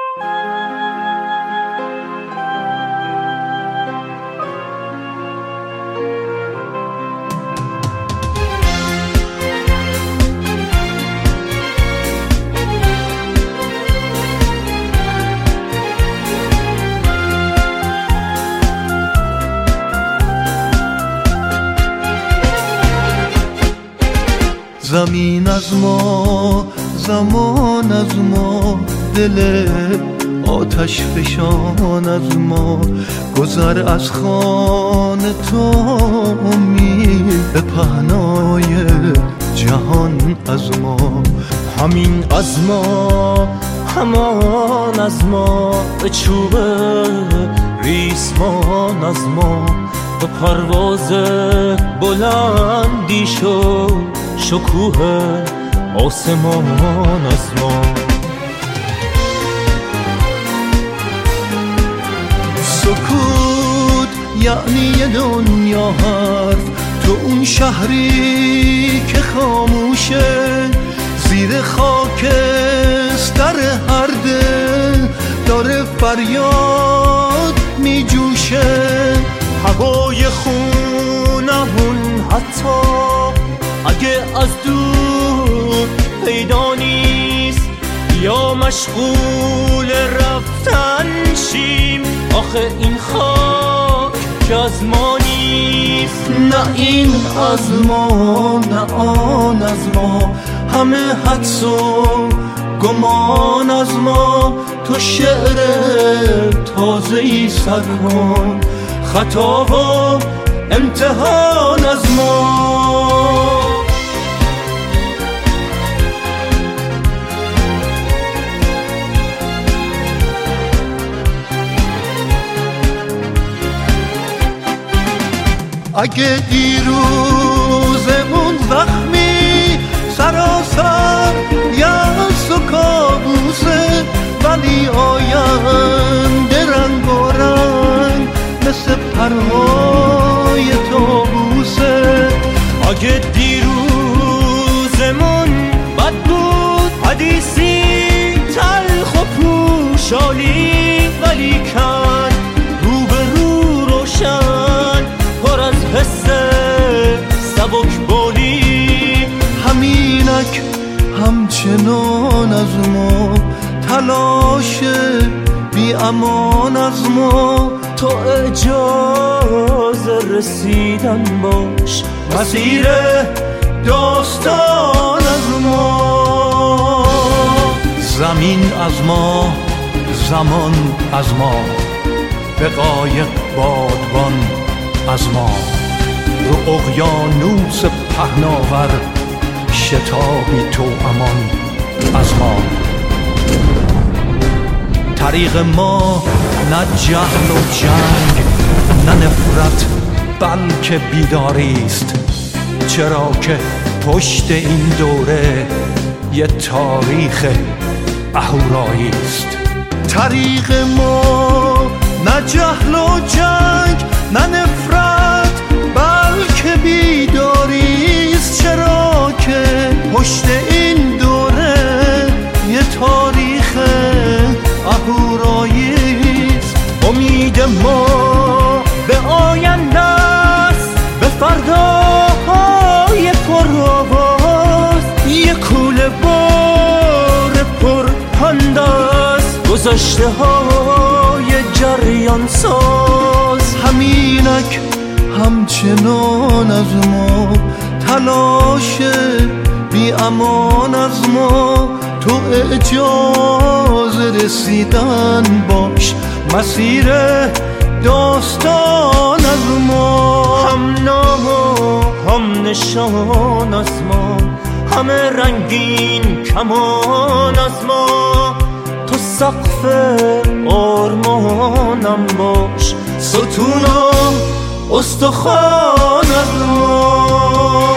زمین از ما، زمان از ما، دل آتش فشان از ما، گذر از خان تو امید به پهنای جهان از ما. همین از ما، همان از ما، به چوب ریسمان از ما، به پرواز بلندی شکوه آسمان از ما. سکوت یعنی یه دنیا حرف، تو اون شهری که خاموشه، زیر خاکستر هر دل داره فریاد می جوشه. هوای خونمون حتی اگه از دور پیدا نیست، یا مشغول رفتن شیم، آخه این خاک که از ما نیست. نه این از ما، نه آن از ما، همه حدس و گمان از ما. تو شعر تازه‌ای سر کن، خطا و امتحان از ما. اگه دیروزمون زخمی، سراسر یأس و کابوسه، ولی آینده رنگ و رنگ مثل پرهای طاووسه. اگه دیروزمون بد بود، حدیثی تلخ و پوشالی، ولی کن رو به رو روشن پر از حس سبکبالی. همینک همچنان از ما، تلاش بی امان از ما. تو اجازه رسیدن باش، مسیر داستان از ما. زمین از ما، زمان از ما، به قایق بادبان از ما. رو اقیانوس پهناور شتابی تو امان از ما. طریق ما نه جهل و جنگ، نه نفرت، بلکه بیداری است، چرا که پشت این دوره یه تاریخ اهورایی است. طریق ما نه جهل و جنگ، نه نفرت، بلکه بیداری است، چرا که پشت این دوره یه تاریخ اهورایی است. امید ما به آینده است، به فرداهای پرآواز، یه کوله بار پرپند است، گذشته های جریان ساز. همینک همچنان از ما، تلاش بی امان از ما. تو اجازه رسیدن باش، مسیر داستان از ما. هم نام و هم نشان از ما، همه رنگین کمان از ما. تو سقف آرمانم باش، ستون و استخوان از ما.